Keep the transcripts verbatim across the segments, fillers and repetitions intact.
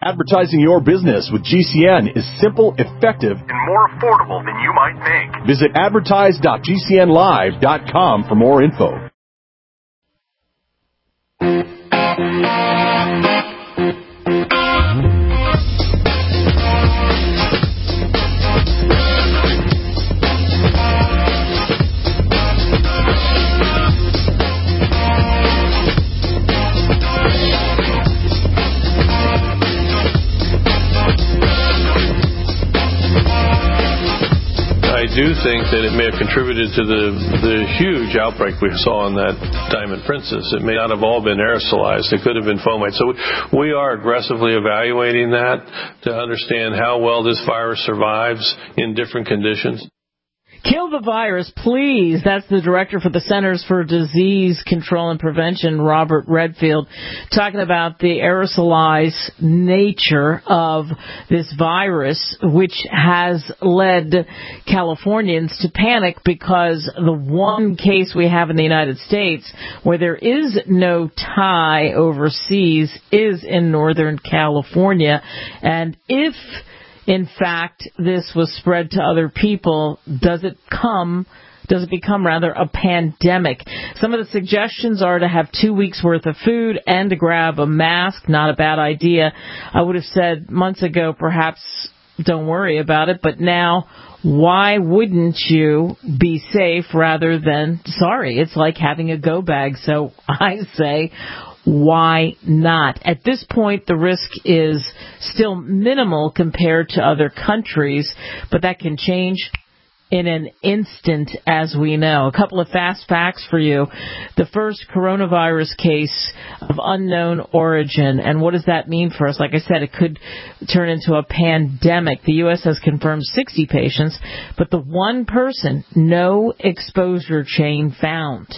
Advertising your business with G C N is simple, effective, and more affordable than you might think. Visit advertise dot g c n live dot com for more info. I do think that it may have contributed to the the huge outbreak we saw on that Diamond Princess. It may not have all been aerosolized. It could have been fomite. So we, we are aggressively evaluating that to understand how well this virus survives in different conditions. Kill the virus, please. That's the director for the Centers for Disease Control and Prevention, Robert Redfield, talking about the aerosolized nature of this virus, which has led Californians to panic because the one case we have in the United States where there is no tie overseas is in Northern California. And if in fact, this was spread to other people, does it come, does it become rather a pandemic? Some of the suggestions are to have two weeks worth of food and to grab a mask. Not a bad idea. I would have said months ago, perhaps don't worry about it, but now, why wouldn't you be safe rather than sorry? It's like having a go bag. So I say, why not? At this point, the risk is still minimal compared to other countries, but that can change in an instant, as we know. A couple of fast facts for you. The first coronavirus case of unknown origin. And what does that mean for us? Like I said, it could turn into a pandemic. The U S has confirmed sixty patients, but the one person, no exposure chain found.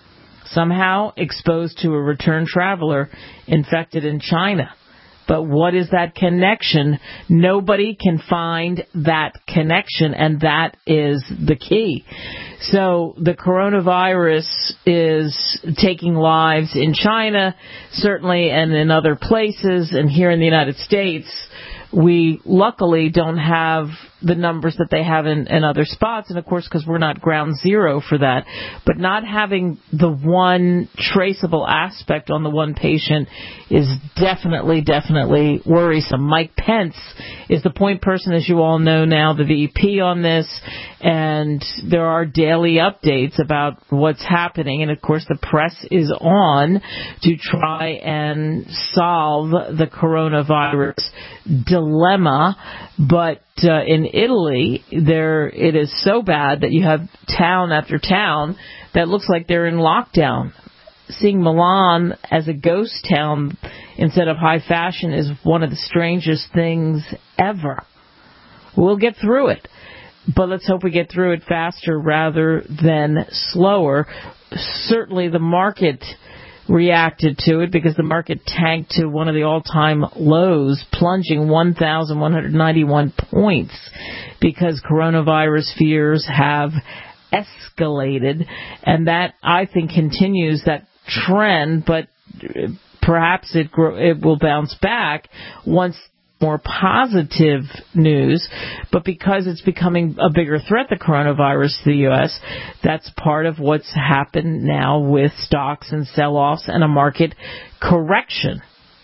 Somehow exposed to a return traveler infected in China. But what is that connection? Nobody can find that connection, and that is the key. So the coronavirus is taking lives in China, certainly, and in other places, and here in the United States. We luckily don't have the numbers that they have in, in other spots, and of course because we're not ground zero for that. But not having the one traceable aspect on the one patient is definitely, definitely worrisome. Mike Pence is the point person, as you all know now, the V P on this, and there are daily updates about what's happening, and of course the press is on to try and solve the coronavirus dilemma. But uh, in Italy, there it is so bad that you have town after town that looks like they're in lockdown. Seeing Milan as a ghost town instead of high fashion is one of the strangest things ever. We'll get through it, but let's hope we get through it faster rather than slower. Certainly the market reacted to it because the market tanked to one of the all-time lows, plunging one thousand one hundred ninety-one points because coronavirus fears have escalated. And that, I think, continues that trend, but perhaps it it will bounce back once more positive news, but because it's becoming a bigger threat, the coronavirus to the U S, that's part of what's happened now with stocks and sell-offs and a market correction.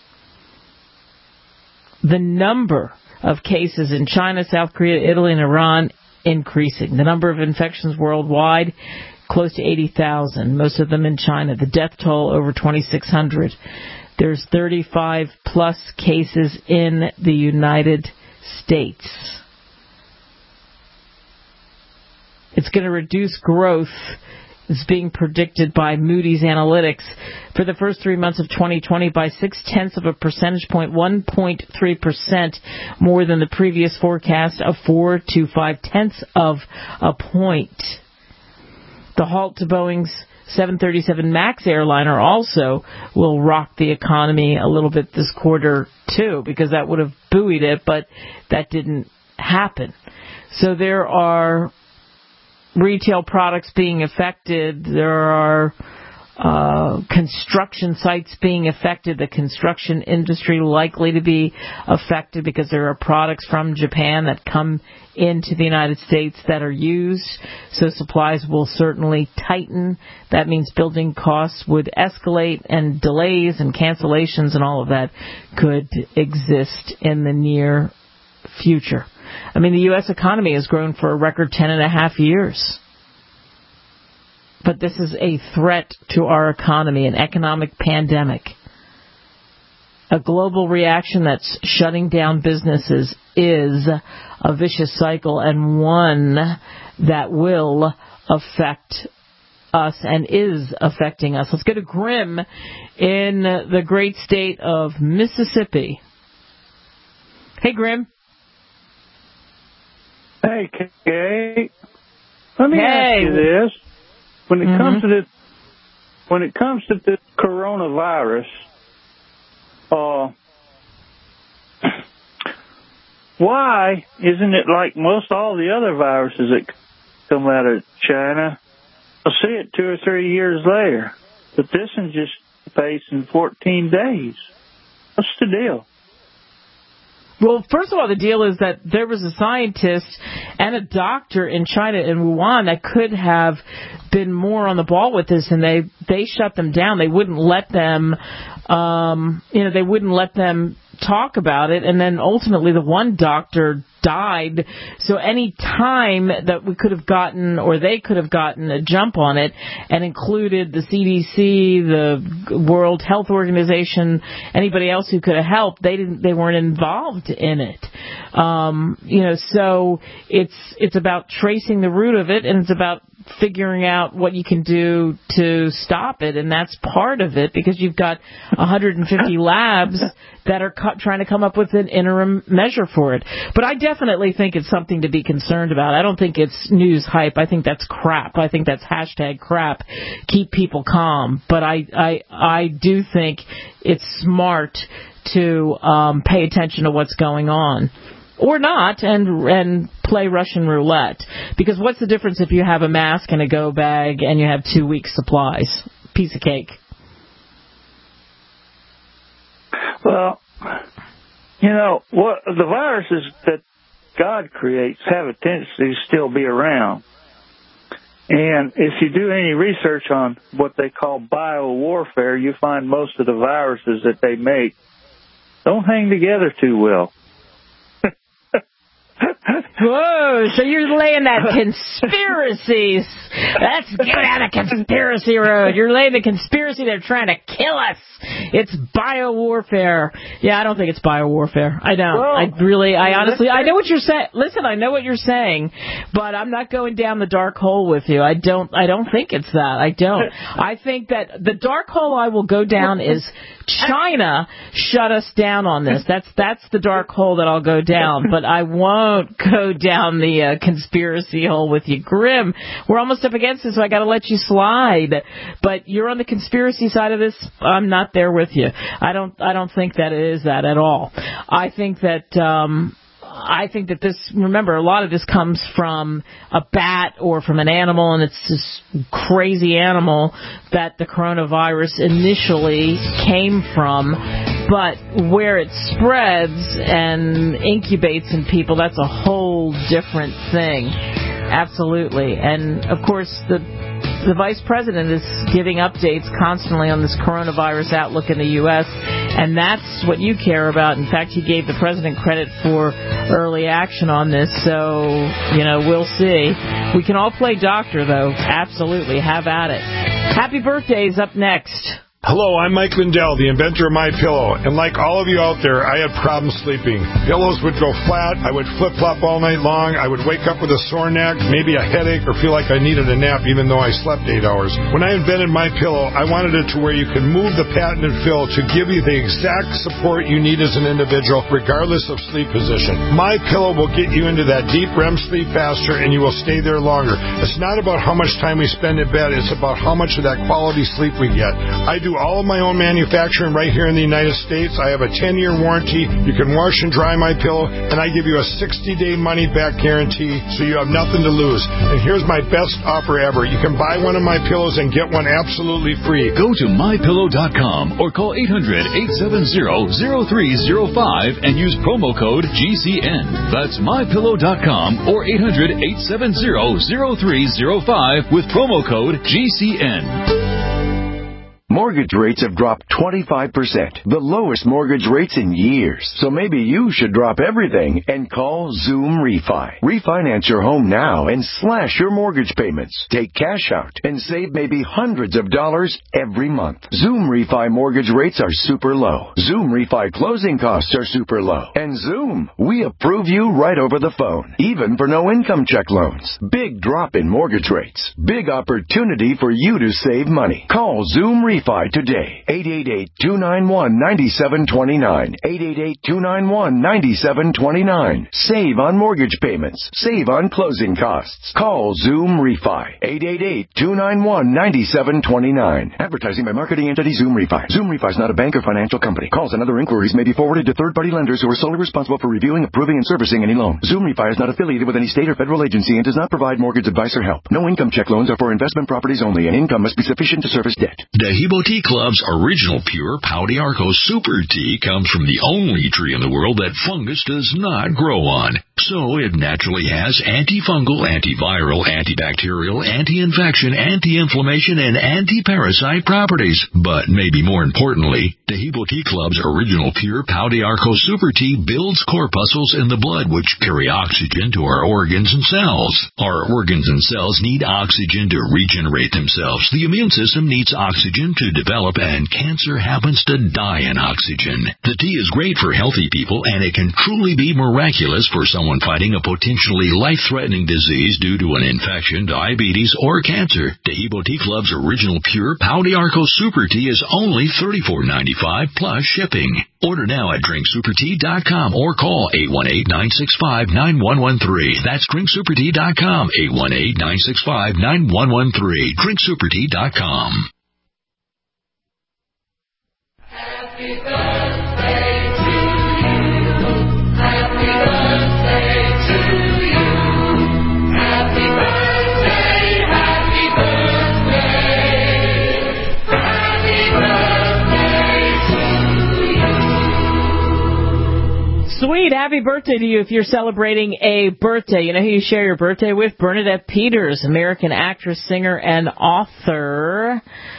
The number of cases in China, South Korea, Italy, and Iran increasing. The number of infections worldwide, close to eighty thousand, most of them in China. The death toll, over twenty-six hundred. There's thirty-five plus cases in the United States. It's going to reduce growth. It's being predicted by Moody's Analytics for the first three months of twenty twenty by six-tenths of a percentage point, one point three percent more than the previous forecast of four to five-tenths of a point. The halt to Boeing's seven thirty-seven MAX airliner also will rock the economy a little bit this quarter, too, because that would have buoyed it, but that didn't happen. So there are retail products being affected. There are uh, construction sites being affected, the construction industry likely to be affected because there are products from Japan that come into the United States that are used, so supplies will certainly tighten. That means building costs would escalate, and delays and cancellations and all of that could exist in the near future. I mean, the U S economy has grown for a record ten and a half years. But this is a threat to our economy, an economic pandemic. A global reaction that's shutting down businesses is a vicious cycle, and one that will affect us and is affecting us. Let's go to Grim in the great state of Mississippi. Hey, Grim. Hey, Kate. Let me hey. ask you this. When it mm-hmm. comes to this, when it comes to this coronavirus, uh, why isn't it like most all the other viruses that come out of China? I'll see it two or three years later, but this one just faced in fourteen days. What's the deal? Well, first of all, the deal is that there was a scientist and a doctor in China, in Wuhan, that could have been more on the ball with this, and they, they shut them down. They wouldn't let them, um, you know, they wouldn't let them talk about it, and then ultimately the one doctor died. So any time that we could have gotten, or they could have gotten a jump on it and included the C D C, the World Health Organization, anybody else who could have helped, they didn't, they weren't involved in it. Um, you know, so it's, it's about tracing the root of it, and it's about figuring out what you can do to stop it, and that's part of it, because you've got one hundred fifty labs that are co- trying to come up with an interim measure for it. But I definitely think it's something to be concerned about. I don't think it's news hype. I think that's crap. I think that's hashtag crap. Keep people calm. But I, I, I do think it's smart to um, pay attention to what's going on. Or not, and and play Russian roulette. Because what's the difference if you have a mask and a go bag and you have two weeks' supplies? Piece of cake. Well, you know, what the viruses that God creates have a tendency to still be around. And if you do any research on what they call biowarfare, you find most of the viruses that they make don't hang together too well. Whoa, so you're laying that conspiracy. Let's go down the conspiracy road. You're laying the conspiracy. They're trying to kill us. It's biowarfare. Yeah, I don't think it's biowarfare. I don't. Well, I really, I honestly, I know what you're saying. Listen, I know what you're saying, but I'm not going down the dark hole with you. I don't, I don't think it's that. I don't. I think that the dark hole I will go down is China shut us down on this. That's, that's the dark hole that I'll go down, but I won't go down the uh, conspiracy hole with you. Grim, we're almost up against this, so I got to let you slide. But you're on the conspiracy side of this. I'm not there with you. I don't. I don't think that it is that at all. I think that. Um, I think that this. Remember, a lot of this comes from a bat or from an animal, and it's this crazy animal that the coronavirus initially came from. But where it spreads and incubates in people, that's a whole different thing. Absolutely. And, of course, the the vice president is giving updates constantly on this coronavirus outlook in the U S, and that's what you care about. In fact, he gave the president credit for early action on this, so, you know, we'll see. We can all play doctor, though. Absolutely. Have at it. Happy birthdays up next. Hello, I'm Mike Lindell, the inventor of MyPillow, and like all of you out there, I had problems sleeping. Pillows would go flat, I would flip-flop all night long, I would wake up with a sore neck, maybe a headache, or feel like I needed a nap even though I slept eight hours. When I invented MyPillow, I wanted it to where you could move the patented fill to give you the exact support you need as an individual, regardless of sleep position. MyPillow will get you into that deep R E M sleep faster, and you will stay there longer. It's not about how much time we spend in bed, it's about how much of that quality sleep we get. I do do all of my own manufacturing right here in the United States. I have a ten-year warranty. You can wash and dry my pillow, and I give you a sixty-day money-back guarantee, so you have nothing to lose. And here's my best offer ever. You can buy one of my pillows and get one absolutely free. Go to my pillow dot com or call eight hundred, eight seven zero, zero three zero five and use promo code G C N. That's my pillow dot com or eight hundred, eight seven zero, zero three zero five with promo code G C N. Mortgage rates have dropped twenty-five percent, the lowest mortgage rates in years. So maybe you should drop everything and call Zoom Refi. Refinance your home now and slash your mortgage payments. Take cash out and save maybe hundreds of dollars every month. Zoom Refi mortgage rates are super low. Zoom Refi closing costs are super low. And Zoom, we approve you right over the phone, even for no income check loans. Big drop in mortgage rates. Big opportunity for you to save money. Call Zoom Refi today. eight eight eight, two nine one, nine seven two nine. eight eight eight, two nine one, nine seven two nine. Save on mortgage payments. Save on closing costs. Call Zoom Refi. eight eight eight, two nine one, nine seven two nine. Advertising by marketing entity Zoom Refi. Zoom Refi is not a bank or financial company. Calls and other inquiries may be forwarded to third-party lenders who are solely responsible for reviewing, approving, and servicing any loan. Zoom Refi is not affiliated with any state or federal agency and does not provide mortgage advice or help. No income check loans are for investment properties only, and income must be sufficient to service debt. The Hebo Tea Club's original pure Pau d'Arco Super Tea comes from the only tree in the world that fungus does not grow on. So it naturally has antifungal, antiviral, antibacterial, anti-infection, anti-inflammation, and anti-parasite properties. But maybe more importantly, the Hebo Tea Club's original pure Pau d'Arco Super Tea builds corpuscles in the blood which carry oxygen to our organs and cells. Our organs and cells need oxygen to regenerate themselves. The immune system needs oxygen to develop, and cancer happens to die in oxygen. The tea is great for healthy people, and it can truly be miraculous for someone fighting a potentially life-threatening disease due to an infection, diabetes, or cancer. The Hebo Tea Club's original pure Pau d'Arco Super Tea is only thirty-four ninety-five plus shipping. Order now at drink super tea dot com or call eight one eight, nine six five, nine one one three. That's drink super tea dot com, eight one eight, nine six five, nine one one three. drink super tea dot com. Happy birthday to you. Happy birthday to you. Happy birthday, happy birthday. Happy birthday to you. Sweet. Happy birthday to you if you're celebrating a birthday. You know who you share your birthday with? Bernadette Peters, American actress, singer, and author.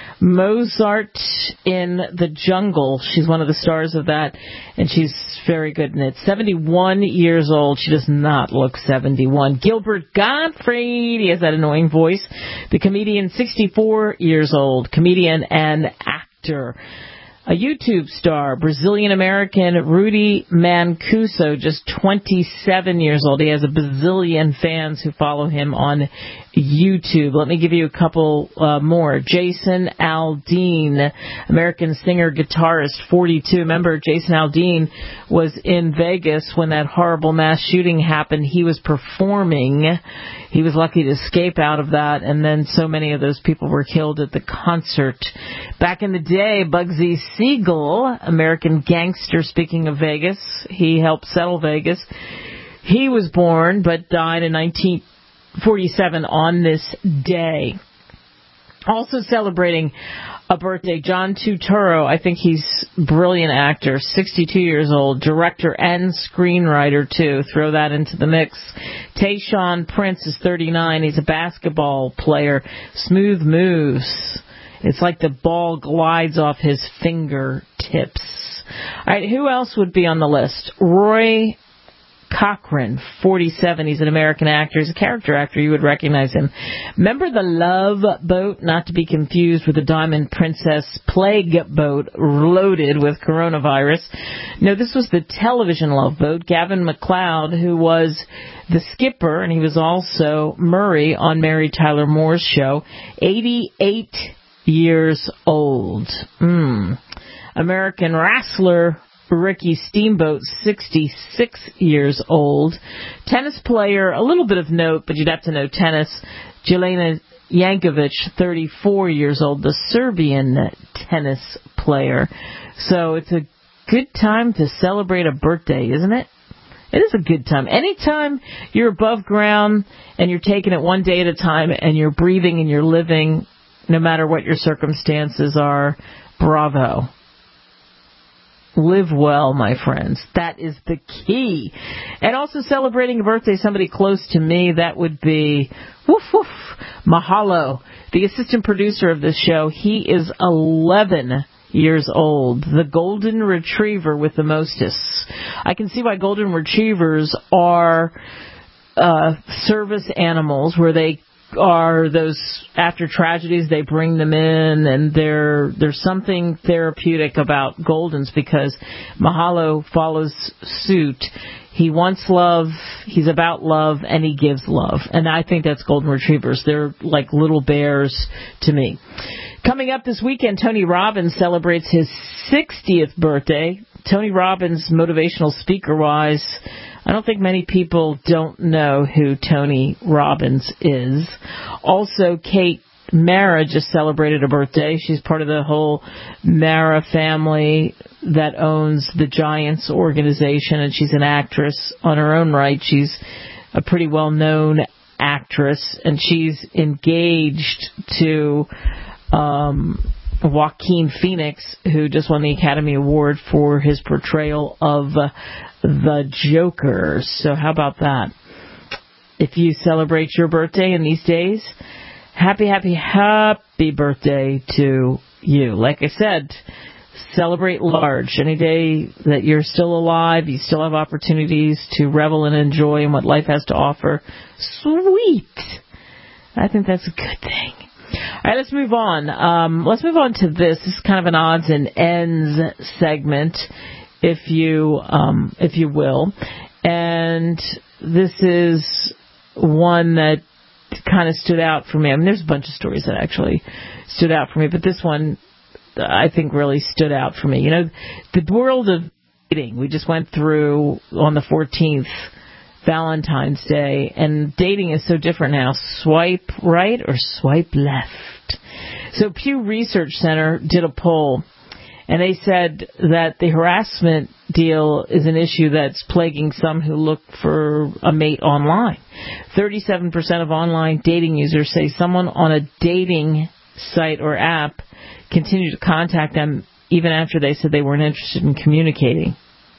Mozart in the Jungle. She's one of the stars of that, and she's very good in it. seventy-one years old. She does not look seventy-one. Gilbert Gottfried, he has that annoying voice. The comedian, sixty-four years old. Comedian and actor. A YouTube star, Brazilian-American Rudy Mancuso, just twenty-seven years old. He has a bazillion fans who follow him on YouTube. Let me give you a couple uh, more. Jason Aldean, American singer, guitarist, forty-two. Remember, Jason Aldean was in Vegas when that horrible mass shooting happened. He was performing. He was lucky to escape out of that, and then so many of those people were killed at the concert. Back in the day, Bugsy Siegel, American gangster, speaking of Vegas, he helped settle Vegas. He was born but died in nineteen forty-seven on this day. Also celebrating a birthday, John Turturro. I think he's a brilliant actor, sixty-two years old, director and screenwriter too. Throw that into the mix. Tayshaun Prince is thirty-nine. He's a basketball player. Smooth moves. It's like the ball glides off his fingertips. All right, who else would be on the list? Roy Cochran, forty-seven. He's an American actor. He's a character actor. You would recognize him. Remember the Love Boat? Not to be confused with the Diamond Princess Plague Boat loaded with coronavirus. No, this was the television Love Boat. Gavin MacLeod, who was the skipper, and he was also Murray on Mary Tyler Moore's show. eighty-eight years old. Mm. American wrestler Ricky Steamboat, sixty-six years old. Tennis player, a little bit of note, but you'd have to know tennis, Jelena Jankovic, thirty-four years old, the Serbian tennis player. So it's a good time to celebrate a birthday, isn't it? It is a good time. Anytime you're above ground and you're taking it one day at a time and you're breathing and you're living, no matter what your circumstances are, bravo. Live well, my friends. That is the key. And also celebrating a birthday, somebody close to me, that would be, woof, woof, Mahalo, the assistant producer of this show. He is eleven years old, the golden retriever with the mostest. I can see why golden retrievers are uh, service animals, where they are those, after tragedies, they bring them in, and there there's something therapeutic about Goldens, because Mahalo follows suit. He wants love, he's about love, and he gives love. And I think that's Golden Retrievers. They're like little bears to me. Coming up this weekend, Tony Robbins celebrates his sixtieth birthday. Tony Robbins, motivational speaker-wise, I don't think many people don't know who Tony Robbins is. Also, Kate Mara just celebrated a birthday. She's part of the whole Mara family that owns the Giants organization, and she's an actress on her own right. She's a pretty well-known actress, and she's engaged to um, Joaquin Phoenix, who just won the Academy Award for his portrayal of uh, the Joker. So how about that? If you celebrate your birthday in these days, happy, happy, happy birthday to you. Like I said, celebrate large. Any day that you're still alive, you still have opportunities to revel and enjoy in what life has to offer. Sweet. I think that's a good thing. All right, let's move on. Um, let's move on to this. This is kind of an odds and ends segment, if you um, if you will. And this is one that kind of stood out for me. I mean, there's a bunch of stories that actually stood out for me, but this one I think really stood out for me. You know, the world of dating, we just went through on the fourteenth, Valentine's Day, and dating is so different now. Swipe right or swipe left. So Pew Research Center did a poll, and they said that the harassment deal is an issue that's plaguing some who look for a mate online. thirty-seven percent of online dating users say someone on a dating site or app continued to contact them even after they said they weren't interested in communicating.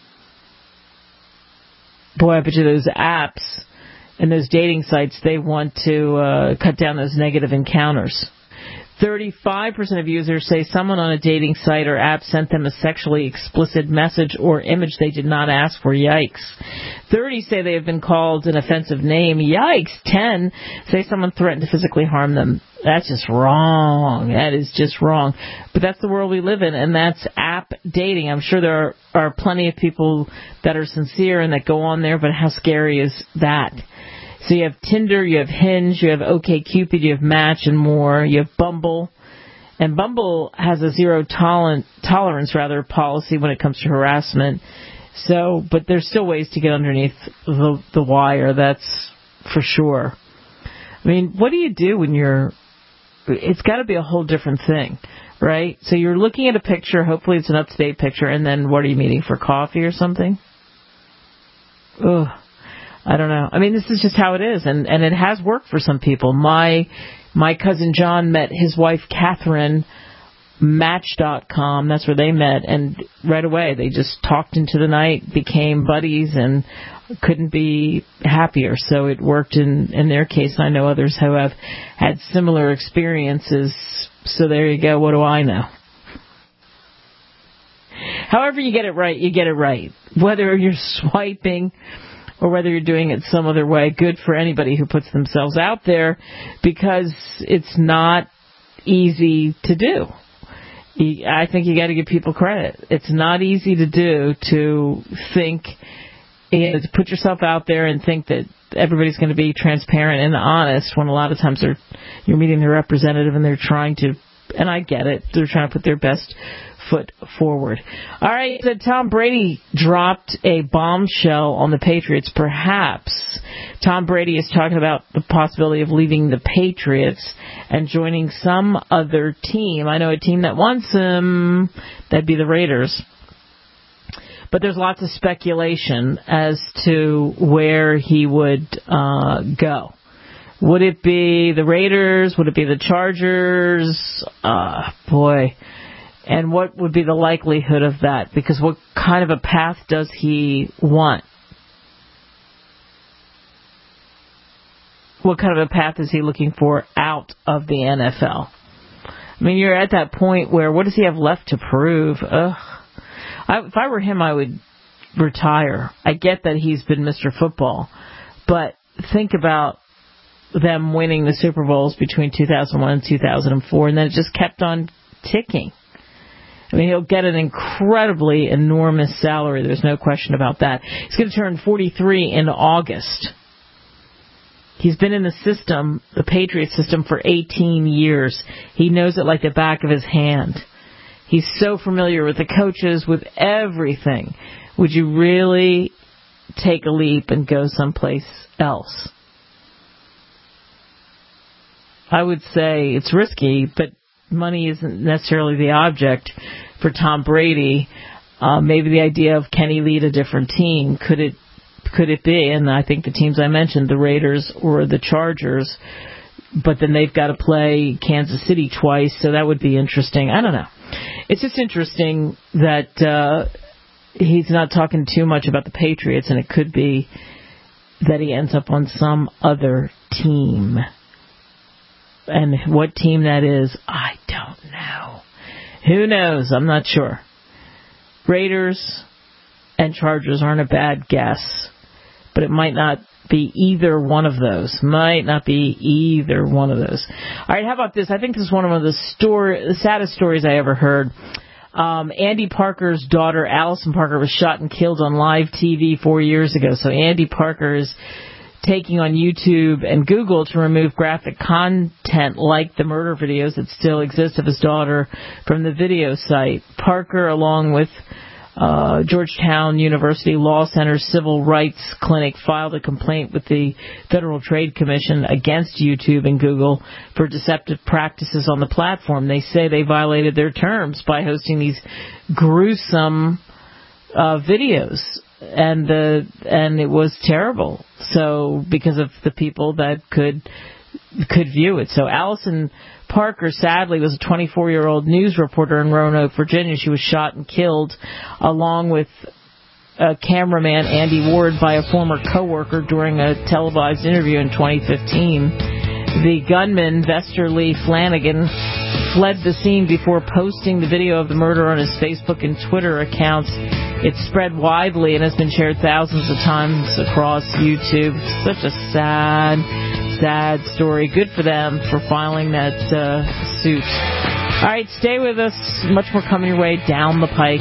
Boy, I bet you those apps and those dating sites, they want to uh, cut down those negative encounters. thirty-five percent of users say someone on a dating site or app sent them a sexually explicit message or image they did not ask for. Yikes. thirty say they have been called an offensive name. Yikes. ten say someone threatened to physically harm them. That's just wrong. That is just wrong. But that's the world we live in, and that's app dating. I'm sure there are, are plenty of people that are sincere and that go on there, but how scary is that? So you have Tinder, you have Hinge, you have OkCupid, you have Match and more. You have Bumble. And Bumble has a zero tolerance, tolerance rather, policy when it comes to harassment. So, but there's still ways to get underneath the, the wire, that's for sure. I mean, what do you do when you're, it's got to be a whole different thing, right? So you're looking at a picture, hopefully it's an up-to-date picture, and then what are you meeting, for coffee or something? Ugh. I don't know. I mean, this is just how it is, and, and it has worked for some people. My my cousin John met his wife Catherine, Match dot com, that's where they met, and right away they just talked into the night, became buddies, and couldn't be happier. So it worked in, in their case, and I know others who have had similar experiences. So there you go. What do I know? However you get it right, you get it right. Whether you're swiping or whether you're doing it some other way, good for anybody who puts themselves out there, because it's not easy to do. I think you got to give people credit. It's not easy to do, to think, you know, to put yourself out there and think that everybody's going to be transparent and honest, when a lot of times they're, you're meeting their representative and they're trying to, and I get it, they're trying to put their best foot forward. All right, so Tom Brady dropped a bombshell on the Patriots. Perhaps Tom Brady is talking about the possibility of leaving the Patriots and joining some other team. I know a team that wants him. That'd be the Raiders. But there's lots of speculation as to where he would uh, go. Would it be the Raiders? Would it be the Chargers? Uh, boy. And what would be the likelihood of that? Because what kind of a path does he want? What kind of a path is he looking for out of the N F L? I mean, you're at that point where what does he have left to prove? Ugh. I, if I were him, I would retire. I get that he's been Mister Football, but think about them winning the Super Bowls between two thousand one and two thousand four, and then it just kept on ticking. I mean, he'll get an incredibly enormous salary. There's no question about that. He's going to turn forty-three in August. He's been in the system, the Patriot system, for eighteen years. He knows it like the back of his hand. He's so familiar with the coaches, with everything. Would you really take a leap and go someplace else? I would say it's risky, but money isn't necessarily the object for Tom Brady. Uh, maybe the idea of can he lead a different team? Could it could it be? And I think the teams I mentioned, the Raiders or the Chargers, but then they've got to play Kansas City twice, so that would be interesting. I don't know. It's just interesting that uh, he's not talking too much about the Patriots, and it could be that he ends up on some other team. And what team that is, I don't know. Who knows? I'm not sure. Raiders and Chargers aren't a bad guess, but it might not be either one of those. Might not be either one of those. All right, how about this? I think this is one of the, story, the saddest stories I ever heard. Um, Andy Parker's daughter, Allison Parker, was shot and killed on live T V four years ago. So Andy Parker is taking on YouTube and Google to remove graphic content like the murder videos that still exist of his daughter from the video site. Parker, along with uh, Georgetown University Law Center's Civil Rights Clinic, filed a complaint with the Federal Trade Commission against YouTube and Google for deceptive practices on the platform. They say they violated their terms by hosting these gruesome uh, videos. And the and it was terrible. So because of the people that could could view it. So Allison Parker, sadly, was a twenty-four-year-old news reporter in Roanoke, Virginia. She was shot and killed, along with a cameraman, Andy Ward, by a former coworker during a televised interview in twenty fifteen. The gunman, Vester Lee Flanagan, fled the scene before posting the video of the murder on his Facebook and Twitter accounts. It spread widely and has been shared thousands of times across YouTube. It's such a sad, sad story. Good for them for filing that uh, suit. All right, stay with us. Much more coming your way down the pike.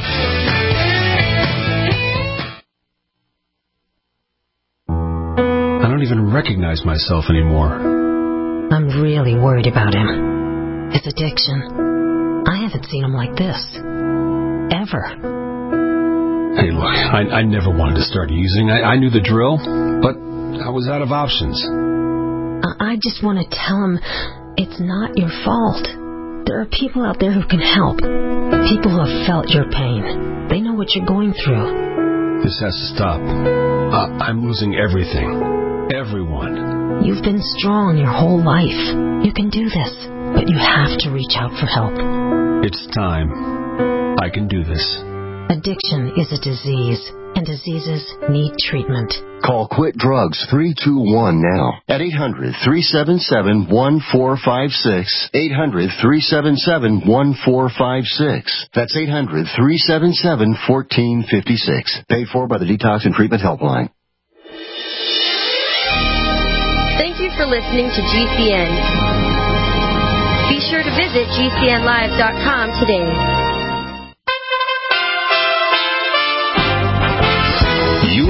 I don't even recognize myself anymore. I'm really worried about him. His addiction. I haven't seen him like this. Ever. Hey, look, I, I never wanted to start using. I, I knew the drill, but I was out of options. I just want to tell him it's not your fault. There are people out there who can help. People who have felt your pain. They know what you're going through. This has to stop. Uh, I'm losing everything. Everyone. You've been strong your whole life. You can do this, but you have to reach out for help. It's time. I can do this. Addiction is a disease, and diseases need treatment. Call Quit Drugs three two one now at eight hundred, three seven seven, one four five six, eight hundred, three seven seven, one four five six. That's eight hundred, three seven seven, one four five six. Paid for by the Detox and Treatment Helpline. Thank you for listening to G C N. Be sure to visit G C N live dot com today. U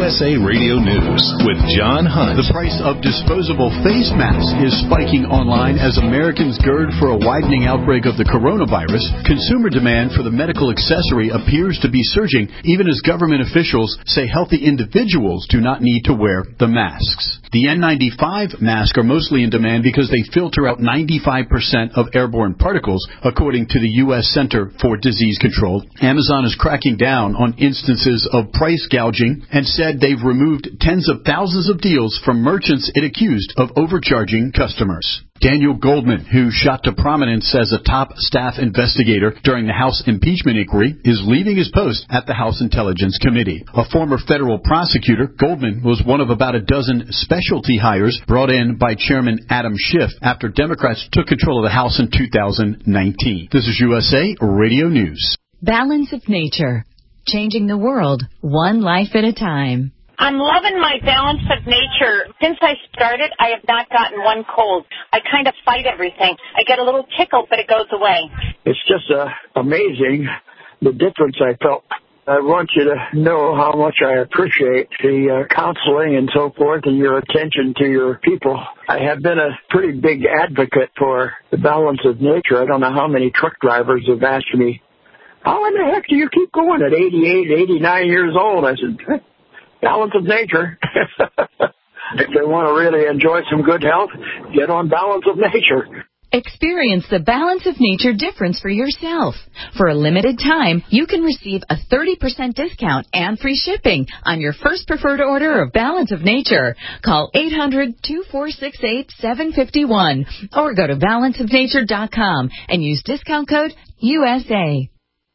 S A Radio News with John Hunt. The price of disposable face masks is spiking online as Americans gird for a widening outbreak of the coronavirus. Consumer demand for the medical accessory appears to be surging, even as government officials say healthy individuals do not need to wear the masks. The N ninety-five masks are mostly in demand because they filter out ninety-five percent of airborne particles, according to the U S Center for Disease Control. Amazon is cracking down on instances of price gouging and said they've removed tens of thousands of deals from merchants it accused of overcharging customers. Daniel Goldman, who shot to prominence as a top staff investigator during the House impeachment inquiry, is leaving his post at the House Intelligence Committee. A former federal prosecutor, Goldman was one of about a dozen specialty hires brought in by Chairman Adam Schiff after Democrats took control of the House in two thousand nineteen. This is U S A Radio News. Balance of Nature. Changing the world, one life at a time. I'm loving my Balance of Nature. Since I started, I have not gotten one cold. I kind of fight everything. I get a little tickle, but it goes away. It's just uh, amazing the difference I felt. I want you to know how much I appreciate the uh, counseling and so forth and your attention to your people. I have been a pretty big advocate for the Balance of Nature. I don't know how many truck drivers have asked me, how in the heck do you keep going at eighty-eight, eighty-nine years old? I said, Balance of Nature. If they want to really enjoy some good health, get on Balance of Nature. Experience the Balance of Nature difference for yourself. For a limited time, you can receive a thirty percent discount and free shipping on your first preferred order of Balance of Nature. Call eight hundred, two four six eight, seven five one or go to balance of nature dot com and use discount code U S A.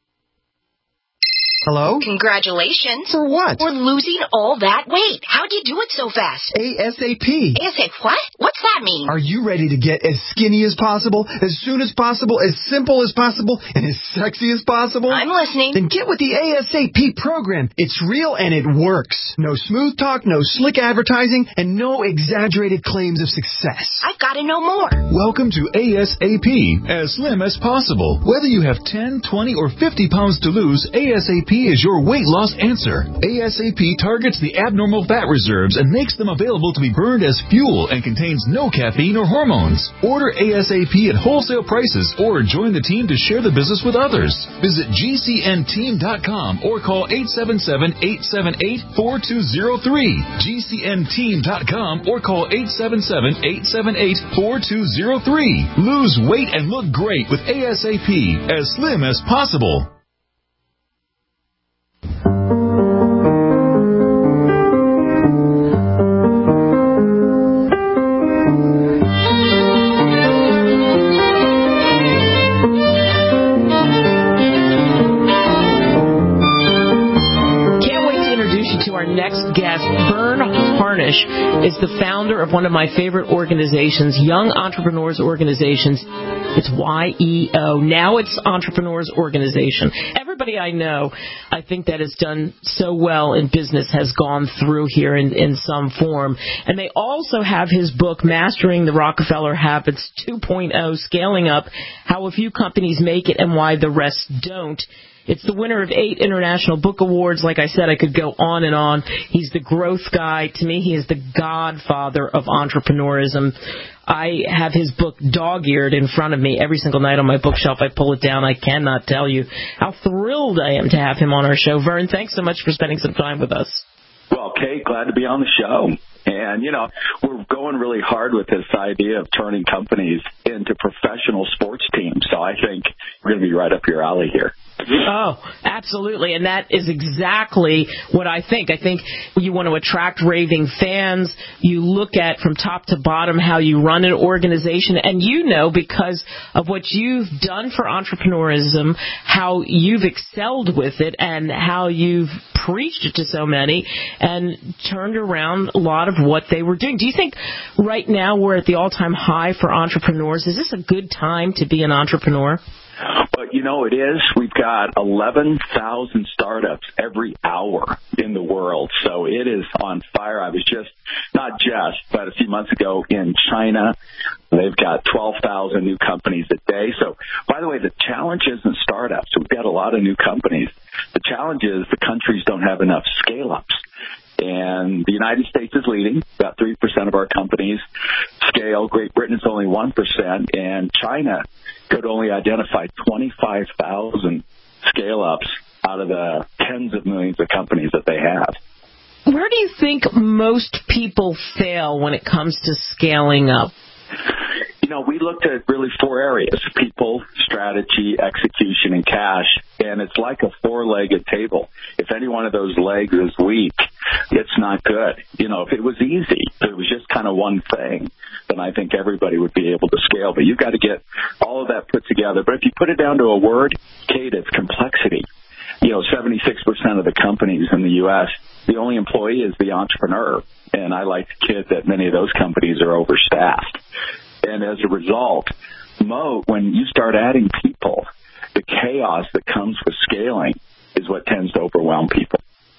Hello? Congratulations. For what? For losing all that weight. How'd you do it so fast? ASAP. ASAP what? What's that mean? Are you ready to get as skinny as possible, as soon as possible, as simple as possible, and as sexy as possible? I'm listening. Then get with the ASAP program. It's real and it works. No smooth talk, no slick advertising, and no exaggerated claims of success. I've got to know more. Welcome to ASAP, as slim as possible. Whether you have ten, twenty, or fifty pounds to lose, ASAP is your weight loss answer. ASAP targets the abnormal fat reserves and makes them available to be burned as fuel and contains no caffeine or hormones. Order ASAP at wholesale prices or join the team to share the business with others. Visit G C N team dot com or call eight seven seven, eight seven eight, four two zero three. G C N team dot com or call eight seven seven, eight seven eight, four two zero three. Lose weight and look great with ASAP, as slim as possible. Next guest, Vern Harnish, is the founder of one of my favorite organizations, Young Entrepreneurs Organizations. It's Y E O. Now it's Entrepreneurs Organization. Everybody I know, I think that has done so well in business has gone through here in, in some form. And they also have his book, Mastering the Rockefeller Habits two point oh, Scaling Up, How a Few Companies Make It and Why the Rest Don't. It's the winner of eight International Book Awards. Like I said, I could go on and on. He's the growth guy. To me, he is the godfather of entrepreneurism. I have his book dog-eared in front of me every single night on my bookshelf. I pull it down. I cannot tell you how thrilled I am to have him on our show. Vern, thanks so much for spending some time with us. Well, Kate, glad to be on the show. And, you know, we're going really hard with this idea of turning companies into professional sports teams. So I think we're going to be right up your alley here. Oh, absolutely. And that is exactly what I think. I think you want to attract raving fans. You look at from top to bottom how you run an organization. And you know, because of what you've done for entrepreneurism, how you've excelled with it and how you've preached it to so many and turned around a lot of what they were doing. Do you think right now we're at the all-time high for entrepreneurs? Is this a good time to be an entrepreneur? But, you know, it is. We've got eleven thousand startups every hour in the world. So it is on fire. I was just, not just, but a few months ago in China. They've got twelve thousand new companies a day. So, by the way, the challenge isn't startups. We've got a lot of new companies. The the challenge is the countries don't have enough scale-ups. And the United States is leading. About three percent of our companies scale. Great Britain is only one percent. And China could only identify twenty-five thousand scale-ups out of the tens of millions of companies that they have. Where do you think most people fail when it comes to scaling up? You know, we looked at really four areas: people, strategy, execution, and cash. And it's like a four-legged table. If any one of those legs is weak, it's not good. You know, if it was easy, if it was just kind of one thing, then I think everybody would be able to scale. But you've got to get all of that put together. But if you put it down to a word, Kate, it's complexity. You know, seventy-six percent of the companies in the U S, the only employee is the entrepreneur. And I like to kid that many of those companies are overstaffed. And as a result, Mo, when you start adding people, the chaos that comes with scaling is what tends to overwhelm people.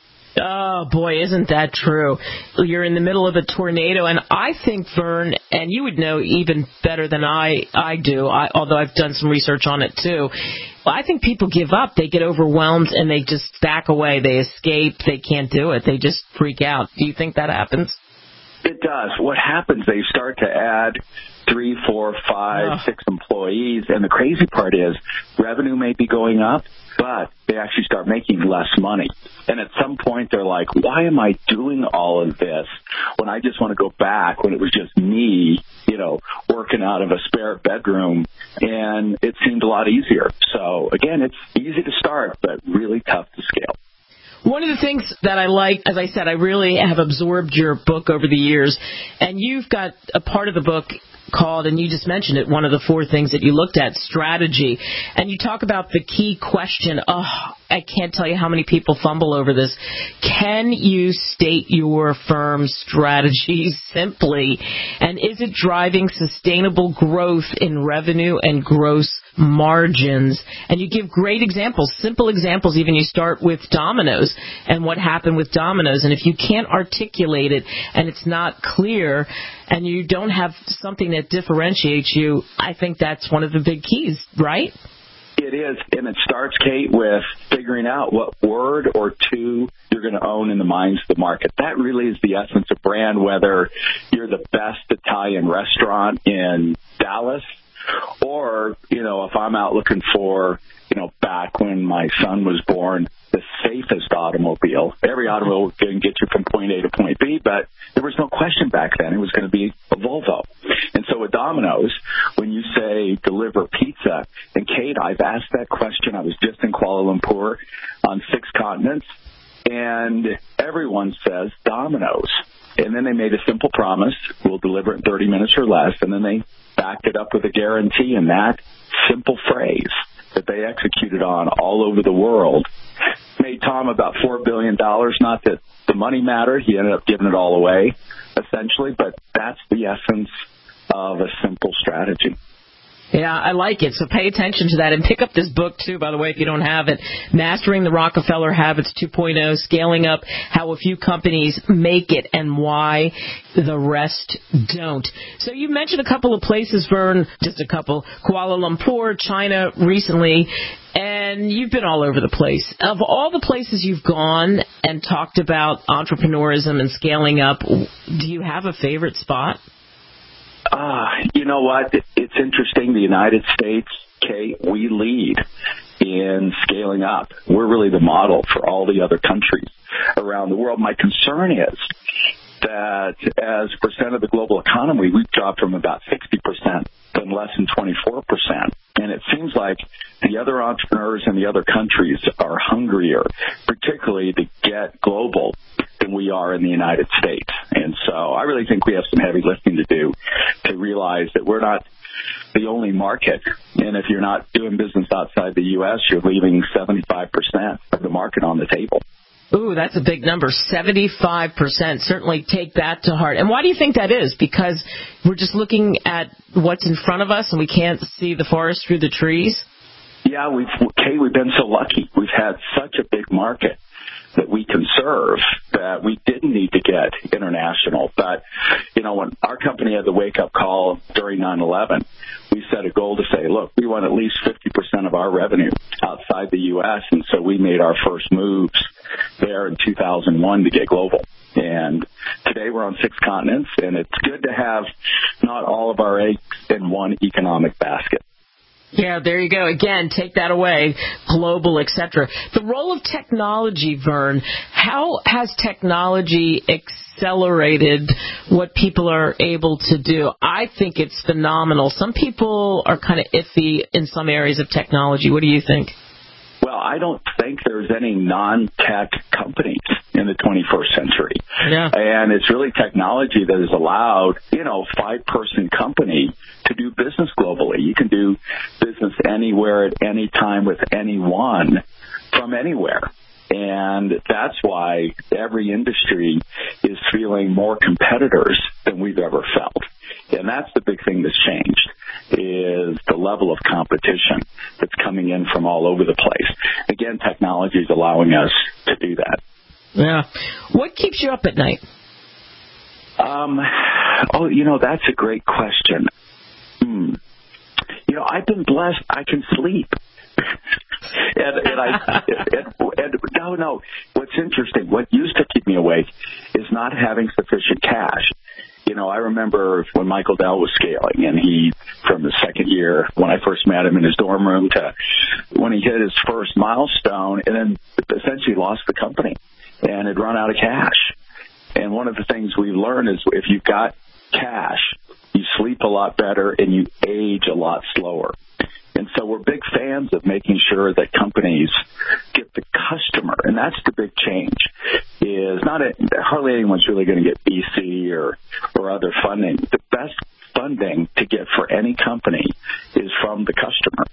Oh, boy, isn't that true? You're in the middle of a tornado, and I think, Vern, and you would know even better than I, I do, I, although I've done some research on it too, I think people give up. They get overwhelmed, and they just back away. They escape. They can't do it. They just freak out. Do you think that happens? It does. What happens, they start to add three, four, five, oh. six employees, and the crazy part is revenue may be going up, but they actually start making less money. And at some point, they're like, why am I doing all of this when I just want to go back when it was just me, you know, working out of a spare bedroom, and it seemed a lot easier. So, again, it's easy to start, but really tough to scale. One of the things that I like, as I said, I really have absorbed your book over the years, and you've got a part of the book called, and you just mentioned it, one of the four things that you looked at, strategy. And you talk about the key question, oh, I can't tell you how many people fumble over this. Can you state your firm's strategy simply? And is it driving sustainable growth in revenue and gross margins? And you give great examples, simple examples. Even you start with Domino's and what happened with Domino's. And if you can't articulate it and it's not clear and you don't have something that differentiates you, I think that's one of the big keys, right? It is, and it starts, Kate, with figuring out what word or two you're going to own in the minds of the market. That really is the essence of brand, whether you're the best Italian restaurant in Dallas or, you know, if I'm out looking for, you know, back when my son was born, the safest automobile. Every automobile can get you from point A to point B, but there was no question back then it was going to be a Volvo. And so with Domino's, when you say deliver pizza, and Kate, I've asked that question. I was just in Kuala Lumpur on six continents, and everyone says Domino's. And then they made a simple promise, we'll deliver it in thirty minutes or less, and then they backed it up with a guarantee, and that simple phrase that they executed on all over the world made Tom about four billion dollars. Not that the money mattered. He ended up giving it all away, essentially, but that's the essence of a simple strategy. Yeah, I like it. So pay attention to that and pick up this book, too, by the way, if you don't have it. Mastering the Rockefeller Habits two point oh, Scaling Up, How a Few Companies Make It and Why the Rest Don't. So you mentioned a couple of places, Vern, just a couple, Kuala Lumpur, China recently, and you've been all over the place. Of all the places you've gone and talked about entrepreneurism and scaling up, do you have a favorite spot? Ah, uh, you know what? It's interesting. The United States, Kate, we lead in scaling up. We're really the model for all the other countries around the world. My concern is that as a percent of the global economy, we've dropped from about sixty percent to less than twenty-four percent. And it seems like the other entrepreneurs in the other countries are hungrier, particularly to get global, than we are in the United States. And so I really think we have some heavy lifting to do to realize that we're not the only market. And if you're not doing business outside the U S, you're leaving seventy-five percent of the market on the table. Ooh, that's a big number, seventy-five percent. Certainly take that to heart. And why do you think that is? Because we're just looking at what's in front of us and we can't see the forest through the trees? Yeah, we've, Kay, we've been so lucky. We've had such a big market that we can serve that we didn't need to get international. But, you know, when our company had the wake-up call during nine eleven, we set a goal to say, look, we want at least fifty percent of our revenue outside the U S, and so we made our first moves there in two thousand one to get global. And today we're on six continents, and it's good to have not all of our eggs in one economic basket. Yeah, there you go. Again, take that away, global, et cetera. The role of technology, Vern, how has technology accelerated what people are able to do? I think it's phenomenal. Some people are kind of iffy in some areas of technology. What do you think? Well, I don't think there's any non-tech companies in the twenty-first century. Yeah. And it's really technology that has allowed, you know, a five-person company to do business globally. You can do business anywhere at any time with anyone from anywhere. And that's why every industry is feeling more competitors than we've ever felt. And that's the big thing that's changed, is the level of competition that's coming in from all over the place. Again, technology is allowing us to do that. Yeah. What keeps you up at night? Um, oh, you know, that's a great question. Hmm. You know, I've been blessed. I can sleep. and, and I, and, and no, no. What's interesting, what used to keep me awake is not having sufficient cash. You know, I remember when Michael Dell was scaling, and he, from the second year, when I first met him in his dorm room, to when he hit his first milestone, and then essentially lost the company and had run out of cash. And one of the things we've learned is if you've got cash, you sleep a lot better and you age a lot slower. And so we're big fans of making sure that companies get the customer, and that's the big change. Is not a, hardly anyone's really going to get V C or or other funding. The best funding to get for any company is from the customer,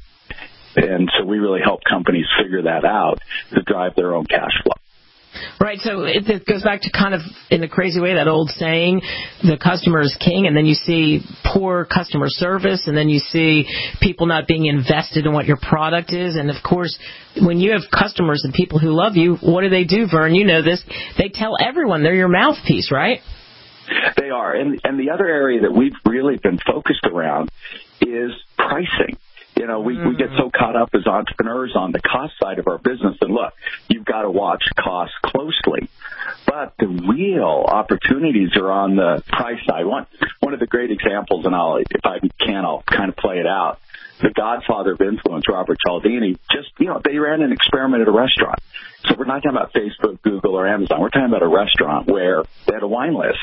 and so we really help companies figure that out to drive their own cash flow. Right, so it, it goes back to kind of, in a crazy way, that old saying, the customer is king, and then you see poor customer service, and then you see people not being invested in what your product is. And, of course, when you have customers and people who love you, what do they do, Vern? You know this. They tell everyone. They're your mouthpiece, right? They are. And, and the other area that we've really been focused around is pricing. You know, we, we get so caught up as entrepreneurs on the cost side of our business. And look, you've got to watch costs closely. But the real opportunities are on the price side. One, one of the great examples, and I'll, if I can, I'll kind of play it out. The godfather of influence, Robert Cialdini, just, you know, they ran an experiment at a restaurant. So we're not talking about Facebook, Google, or Amazon. We're talking about a restaurant where they had a wine list.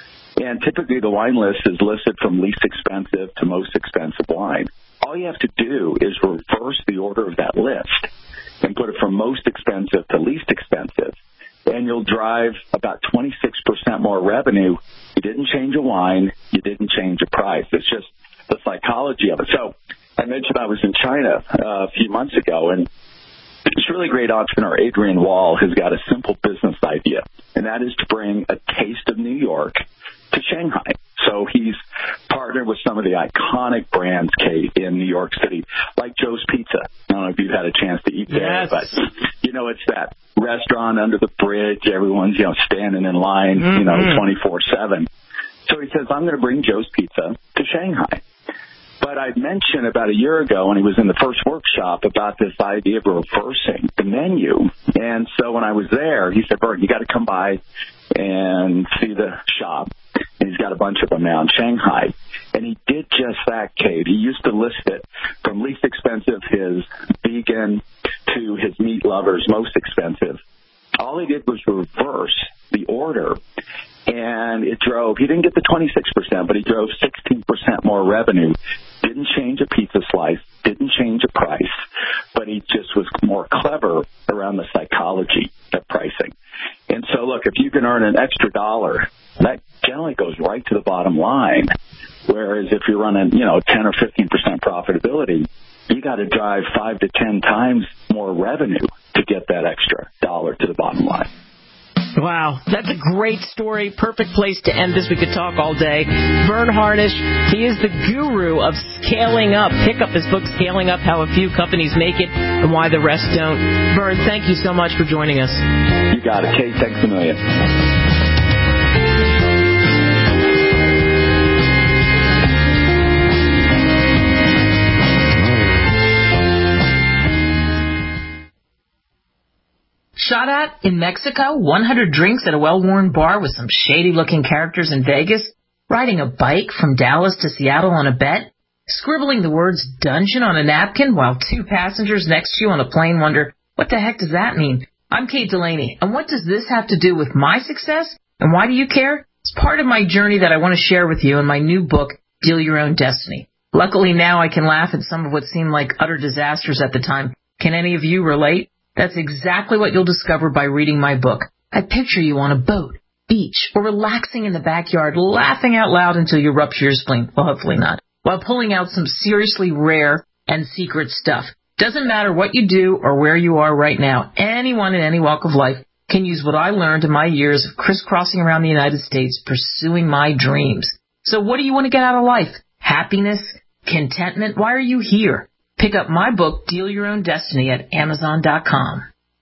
And typically the wine list is listed from least expensive to most expensive wine. All you have to do is reverse the order of that list and put it from most expensive to least expensive, and you'll drive about twenty-six percent more revenue. You didn't change a wine. You didn't change a price. It's just the psychology of it. So I mentioned I was in China uh, a few months ago, and this really great entrepreneur, Adrian Wall, has got a simple business idea, and that is to bring a taste of New York to Shanghai. So he's partnered with some of the iconic brands, Kate, in New York City, like Joe's Pizza. I don't know if you've had a chance to eat there, yes. but, you know, it's that restaurant under the bridge. Everyone's, you know, standing in line, mm-hmm. you know, twenty-four seven. So he says, I'm going to bring Joe's Pizza to Shanghai. But I'd mentioned about a year ago when he was in the first workshop about this idea of reversing the menu. And so when I was there, he said, Bert, you got to come by and see the shop. And he's got a bunch of them now in Shanghai. And he did just that, Kate. He used to list it from least expensive, his vegan, to his meat lovers, most expensive. All he did was reverse the order. And it drove, he didn't get the twenty-six percent, but he drove sixteen percent more revenue. Didn't change a pizza slice, didn't change a price, but he just was more clever around the psychology of pricing. And so, look, if you can earn an extra dollar, that generally goes right to the bottom line. Whereas if you're running, you know, ten or fifteen percent profitability, you got to drive five to ten times more revenue to get that extra dollar to the bottom line. Wow, that's a great story. Perfect place to end this. We could talk all day. Verne Harnish, he is the guru of scaling up. Pick up his book, Scaling Up, How a Few Companies Make It and Why the Rest Don't. Verne, thank you so much for joining us. You got it, Kate. Thanks a million. Shot at in Mexico, one hundred drinks at a well-worn bar with some shady-looking characters in Vegas, riding a bike from Dallas to Seattle on a bet, scribbling the words dungeon on a napkin while two passengers next to you on a plane wonder, what the heck does that mean? I'm Kate Delaney, and what does this have to do with my success, and why do you care? It's part of my journey that I want to share with you in my new book, Deal Your Own Destiny. Luckily now I can laugh at some of what seemed like utter disasters at the time. Can any of you relate? That's exactly what you'll discover by reading my book. I picture you on a boat, beach, or relaxing in the backyard, laughing out loud until you rupture your spleen. Well, hopefully not. While pulling out some seriously rare and secret stuff. Doesn't matter what you do or where you are right now. Anyone in any walk of life can use what I learned in my years of crisscrossing around the United States pursuing my dreams. So what do you want to get out of life? Happiness? Contentment? Why are you here? Pick up my book, Deal Your Own Destiny, at Amazon dot com.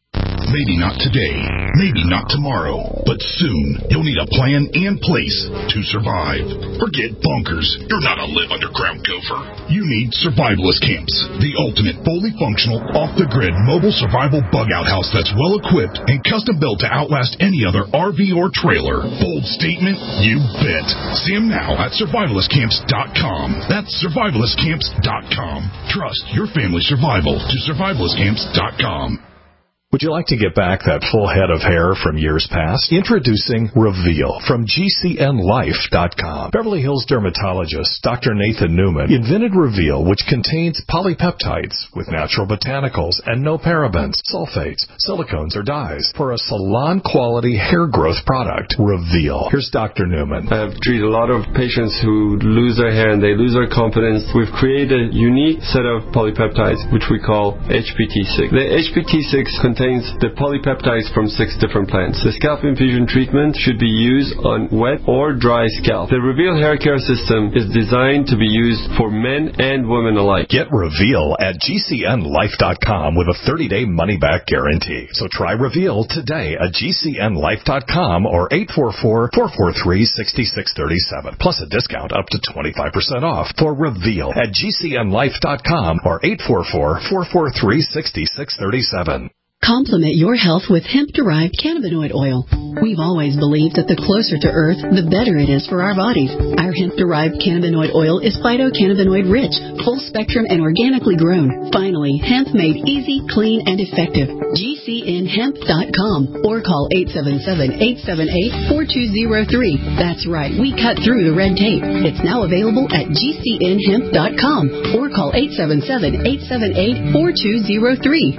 Maybe not today, maybe not tomorrow, but soon you'll need a plan and place to survive. Forget bunkers. You're not a live underground gopher. You need survivalist camps, the ultimate fully functional, off-the-grid mobile survival bug-out house that's well-equipped and custom-built to outlast any other R V or trailer. Bold statement? You bet. See them now at survivalist camps dot com. That's survivalist camps dot com. Trust your family's survival to survivalist camps dot com. Would you like to get back that full head of hair from years past? Introducing Reveal from G C N life dot com. Beverly Hills dermatologist Doctor Nathan Newman invented Reveal, which contains polypeptides with natural botanicals and no parabens, sulfates, silicones, or dyes for a salon-quality hair growth product. Reveal. Here's Doctor Newman. I've treated a lot of patients who lose their hair and they lose their confidence. We've created a unique set of polypeptides, which we call H P T six. The H P T six contains the polypeptides from six different plants. The scalp infusion treatment should be used on wet or dry scalp. The Reveal hair care system is designed to be used for men and women alike. Get Reveal at G C N life dot com with a thirty-day money-back guarantee. So try Reveal today at G C N life dot com or eight four four, four four three, six six three seven. Plus a discount up to twenty-five percent off for Reveal at G C N life dot com or eight four four, four four three, six six three seven. Complement your health with hemp-derived cannabinoid oil. We've always believed that the closer to Earth, the better it is for our bodies. Our hemp-derived cannabinoid oil is phytocannabinoid-rich, full-spectrum, and organically grown. Finally, hemp made easy, clean, and effective. G C N hemp dot com or call eight seven seven, eight seven eight, four two zero three. That's right, we cut through the red tape. It's now available at G C N hemp dot com or call eight seven seven, eight seven eight, four two zero three.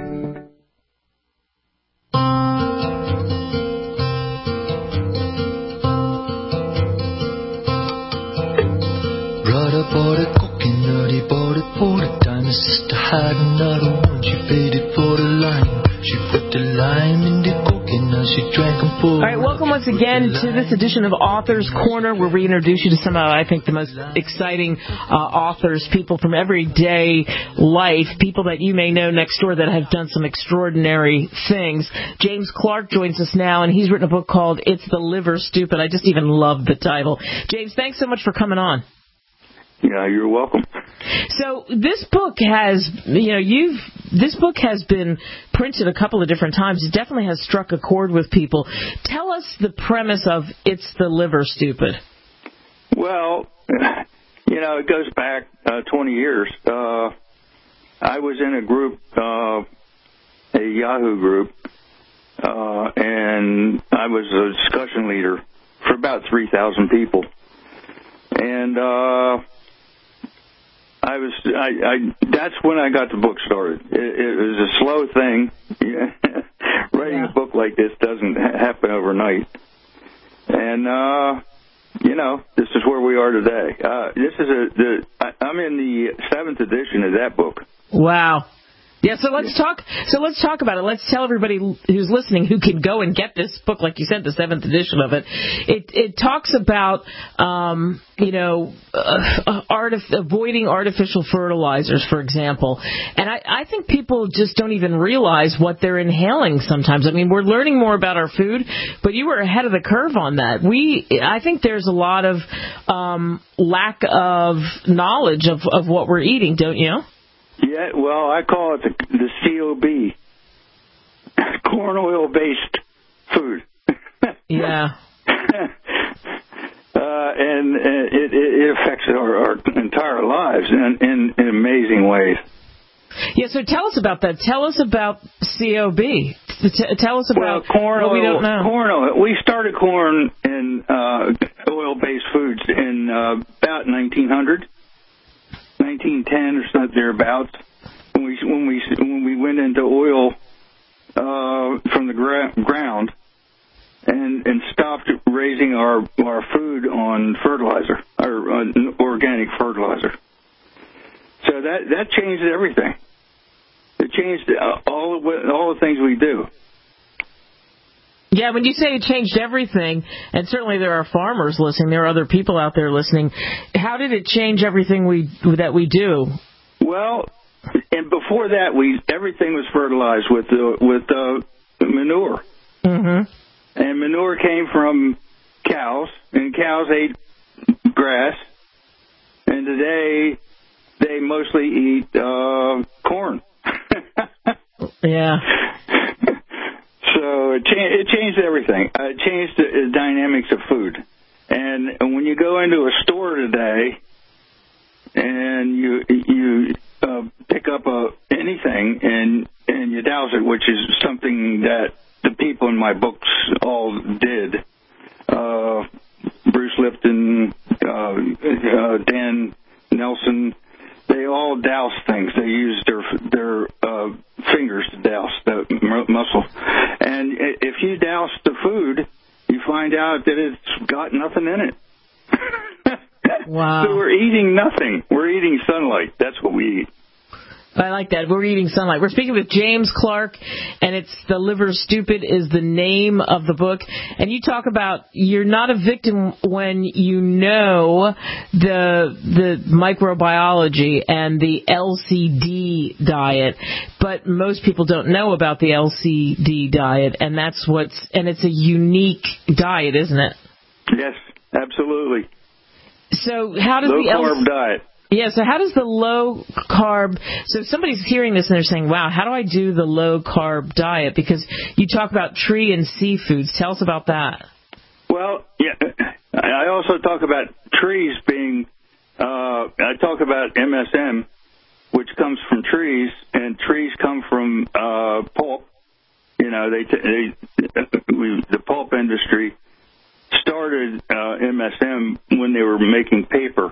Bought it, coconutty, bought it for the time. My sister had another one, she faded for the lime. She put the lime in the coconut, she drank them for. All right, welcome once again to this edition of Author's Corner, where we introduce you to some of, I think, the most exciting uh, authors, people from everyday life, people that you may know next door that have done some extraordinary things. James Clark joins us now, and he's written a book called It's the Liver Stupid. I just even love the title. James, thanks so much for coming on. Yeah, you're welcome. So this book has, you know, you've this book has been printed a couple of different times. It definitely has struck a chord with people. Tell us the premise of It's the Liver Stupid. Well, you know, it goes back uh, twenty years. Uh, I was in a group, uh, a Yahoo group, uh, and I was a discussion leader for about three thousand people. And uh I was, I, I, that's when I got the book started. It, it was a slow thing. Writing yeah. a book like this doesn't ha- happen overnight. And, uh, you know, this is where we are today. Uh, this is a, the, I, I'm in the seventh edition of that book. Wow. Yeah, so let's talk. So let's talk about it. Let's tell everybody who's listening who can go and get this book, like you said, the seventh edition of it. It it talks about, um, you know, uh, artif- avoiding artificial fertilizers, for example. And I, I think people just don't even realize what they're inhaling sometimes. I mean, we're learning more about our food, but you were ahead of the curve on that. We, I think there's a lot of um, lack of knowledge of, of what we're eating, don't you? Yeah, well, I call it the, the C O B, corn oil-based food. Yeah. uh, and it, it affects our, our entire lives in, in, in amazing ways. Yeah, so tell us about that. Tell us about C O B. T- tell us about well, corn what oil, we don't know. Corn oil. We started corn and uh, oil-based foods in uh, about nineteen hundred. nineteen ten or something thereabouts, when we when we when we went into oil uh, from the gra- ground and and stopped raising our our food on fertilizer or uh, organic fertilizer. So that that changed everything. It changed all of what, all the things we do. Yeah, when you say it changed everything, and certainly there are farmers listening, there are other people out there listening, how did it change everything we that we do? Well, and before that, we everything was fertilized with uh, with uh, manure. Mm-hmm. And manure came from cows, and cows ate grass. And today, they mostly eat uh, corn. Yeah. So it, cha- it changed everything. Uh, it changed the dynamics of food. And when you go into a store today and you you uh, pick up a, anything and and you douse it, which is something that the people in my books all did. Uh, Bruce Lipton, uh, uh, Dan Nelson, they all douse things. They use their their uh, fingers to douse the muscle. And if you douse the food, you find out that it's got nothing in it. Wow. So we're eating nothing. We're eating sunlight. That's what we eat. I like that. We're eating sunlight. We're speaking with James Clark, and it's The Liver Stupid is the name of the book. And you talk about you're not a victim when you know the the microbiology and the L C D diet, but most people don't know about the L C D diet, and that's what's and it's a unique diet, isn't it? Yes, absolutely. So how does low the L C D carb diet? Yeah, so how does the low carb, so if somebody's hearing this and they're saying, wow, how do I do the low carb diet? Because you talk about tree and seafoods. Tell us about that. Well, yeah, I also talk about trees being, uh, I talk about M S M, which comes from trees, and trees come from uh, pulp. You know, they, they we, the pulp industry started uh, M S M when they were making paper.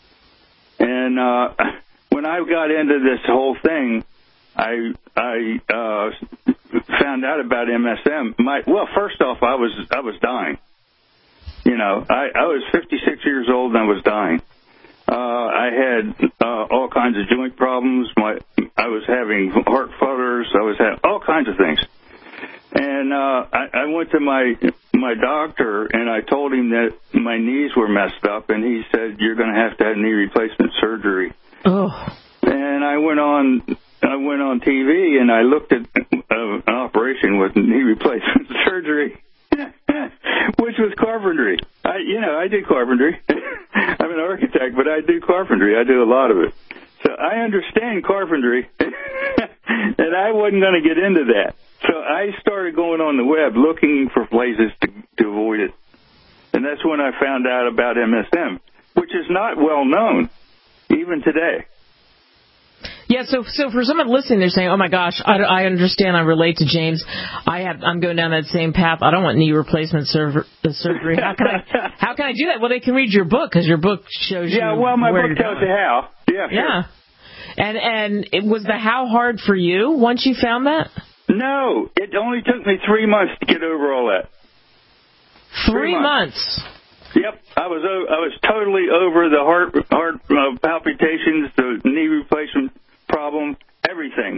And uh, when I got into this whole thing, I I uh, found out about M S M. My well, first off, I was I was dying. You know, I, I was fifty-six years old and I was dying. Uh, I had uh, all kinds of joint problems. My I was having heart flutters. I was having all kinds of things. And uh, I, I went to my my doctor, and I told him that my knees were messed up, and he said, you're going to have to have knee replacement surgery. Oh. And I went on I went on T V, and I looked at uh, an operation with knee replacement surgery, which was carpentry. I, you know, I did carpentry. I'm an architect, but I do carpentry. I do a lot of it. So I understand carpentry, and I wasn't going to get into that. So I started going on the web looking for places to, to avoid it. And that's when I found out about M S M, which is not well known, even today. Yeah, so so for someone listening, they're saying, oh, my gosh, I, I understand, I relate to James. I have, I'm going down that same path. I don't want knee replacement sur- surgery. How can I how can I do that? Well, they can read your book, because your book shows yeah, you Yeah, well, my where book you're tells going. you how. Yeah, sure. Yeah. And, and it was the how hard for you once you found that? No, it only took me three months to get over all that. Three, three months. months. Yep, I was I was totally over the heart heart uh, palpitations, the knee replacement problem, everything in three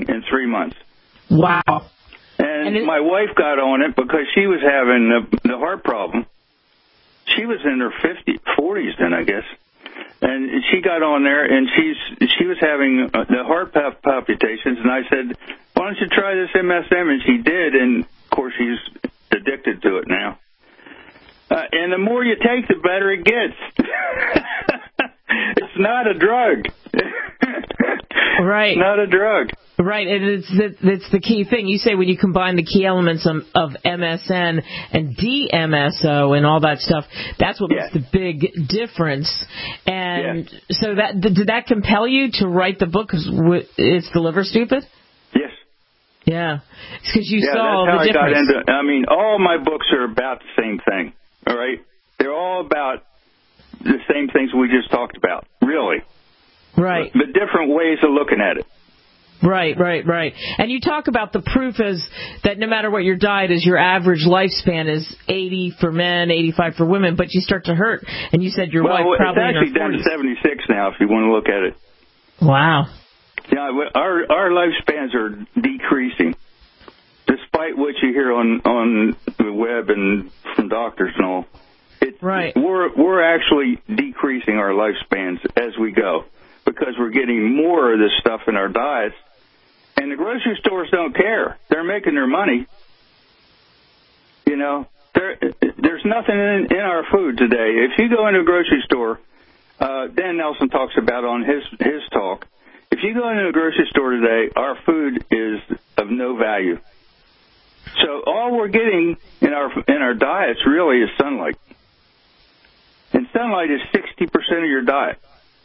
three months. Wow. And, and it, my wife got on it because she was having the, the heart problem. She was in her fifties, forties then, I guess. And she got on there, and she's she was having the heart palpitations. And I said, why don't you try this M S M? And she did, and, of course, she's addicted to it now. Uh, and the more you take, the better it gets. It's not a drug. Right. Not a drug. Right, and it's it's the key thing. You say when you combine the key elements of, of M S N and D M S O and all that stuff, that's what yes. makes the big difference. And yes. so that did that compel you to write the book? 'Cause it's The Liver Stupid? Yes. Yeah, it's because you yeah, saw that's how the I got difference. into. I mean, all my books are about the same thing. All right, they're all about the same things we just talked about. Really. Right. But, but different ways of looking at it. Right, right, right. And you talk about the proof is that no matter what your diet is, your average lifespan is eighty for men, eighty-five for women, but you start to hurt. And you said your well, wife probably in her forties. Well, it's actually down to seventy-six now if you want to look at it. Wow. Yeah, our our lifespans are decreasing, despite what you hear on, on the web and from doctors and all. It's, right. We're, we're actually decreasing our lifespans as we go because we're getting more of this stuff in our diets. And the grocery stores don't care. They're making their money. You know, there, there's nothing in, in our food today. If you go into a grocery store, uh, Dan Nelson talks about on his, his talk, if you go into a grocery store today, our food is of no value. So all we're getting in our in our diets really is sunlight. And sunlight is sixty percent of your diet.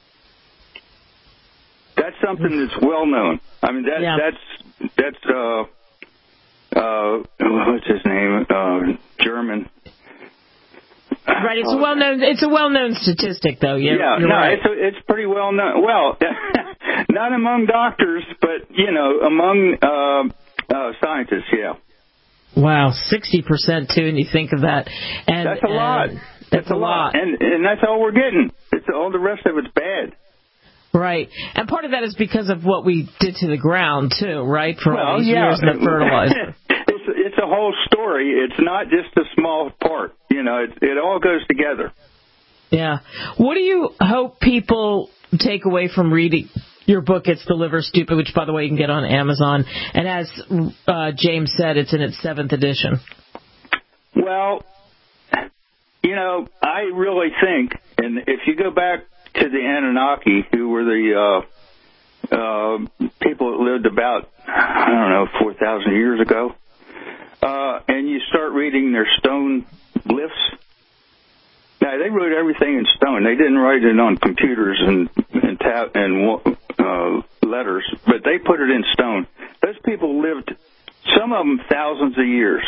That's something that's well known. I mean, that, yeah. that's, that's, uh, uh, what's his name? Uh, German. Right, it's a well known. It's a well known statistic, though. You're, yeah, you're no, right. it's a, it's pretty well known. Well, not among doctors, but you know, among uh, uh, scientists. Yeah. Wow, sixty percent too, and you think of that, and that's a and lot. That's, that's a lot, and and that's all we're getting. It's all the rest of it's bad. Right, and part of that is because of what we did to the ground too, right? For well, all these yeah. years, the fertilizer. it's it's a whole story. It's not just a small part. You know, it it all goes together. Yeah. What do you hope people take away from reading your book? It's The Liver Stupid, which, by the way, you can get on Amazon. And as uh, James said, it's in its seventh edition. Well, you know, I really think, and if you go back to the Anunnaki, who were the uh, uh, people that lived about, I don't know, four thousand years ago, uh, and you start reading their stone glyphs. Now, they wrote everything in stone. They didn't write it on computers and and, tab- and uh, letters, but they put it in stone. Those people lived, some of them, thousands of years.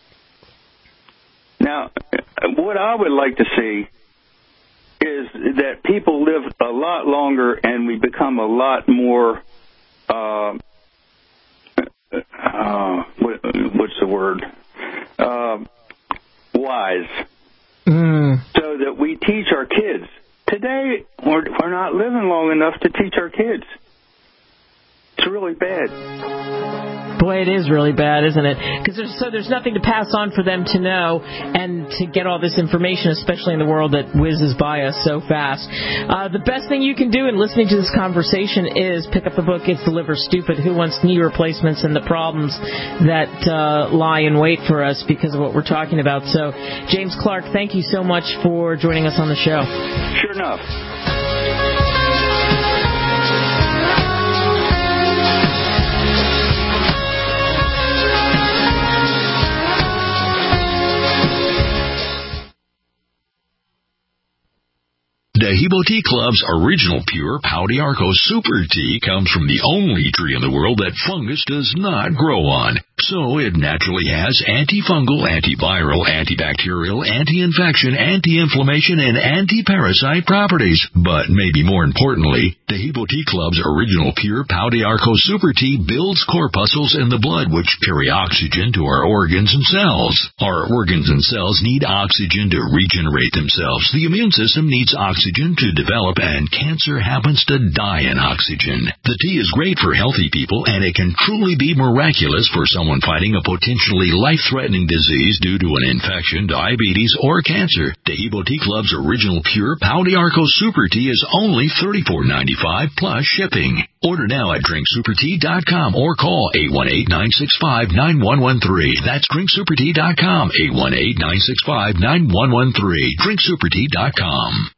Now, what I would like to see is that people live a lot longer and we become a lot more, uh, uh, what, what's the word, uh, wise. Mm. So that we teach our kids. Today, we're, we're not living long enough to teach our kids. It's really bad. Boy, it is really bad, isn't it? Because there's, so there's nothing to pass on for them to know and to get all this information, especially in the world that whizzes by us so fast. Uh, the best thing you can do in listening to this conversation is pick up the book, It's the Liver Stupid, Who Wants Knee Replacements and the Problems That uh, Lie in Wait for Us because of what we're talking about. So, James Clark, thank you so much for joining us on the show. Sure enough. Dahibo Tea Club's original pure Pau d'Arco Super Tea comes from the only tree in the world that fungus does not grow on. So it naturally has antifungal, antiviral, antibacterial, anti-infection, anti-inflammation, and anti-parasite properties. But maybe more importantly, Taheebo Tea Club's original pure Pau de Arco Super Tea builds corpuscles in the blood which carry oxygen to our organs and cells. Our organs and cells need oxygen to regenerate themselves. The immune system needs oxygen to develop, and cancer happens to die in oxygen. The tea is great for healthy people, and it can truly be miraculous for someone fighting a potentially life-threatening disease due to an infection, diabetes, or cancer. Taheebo Tea Club's original pure Pau de Arco Super Tea is only thirty-four ninety-five plus shipping. Order now at drink super tea dot com or call eight one eight, nine six five, nine one one three. That's drink super tea dot com, eight one eight, nine six five, nine one one three. drink super tea dot com.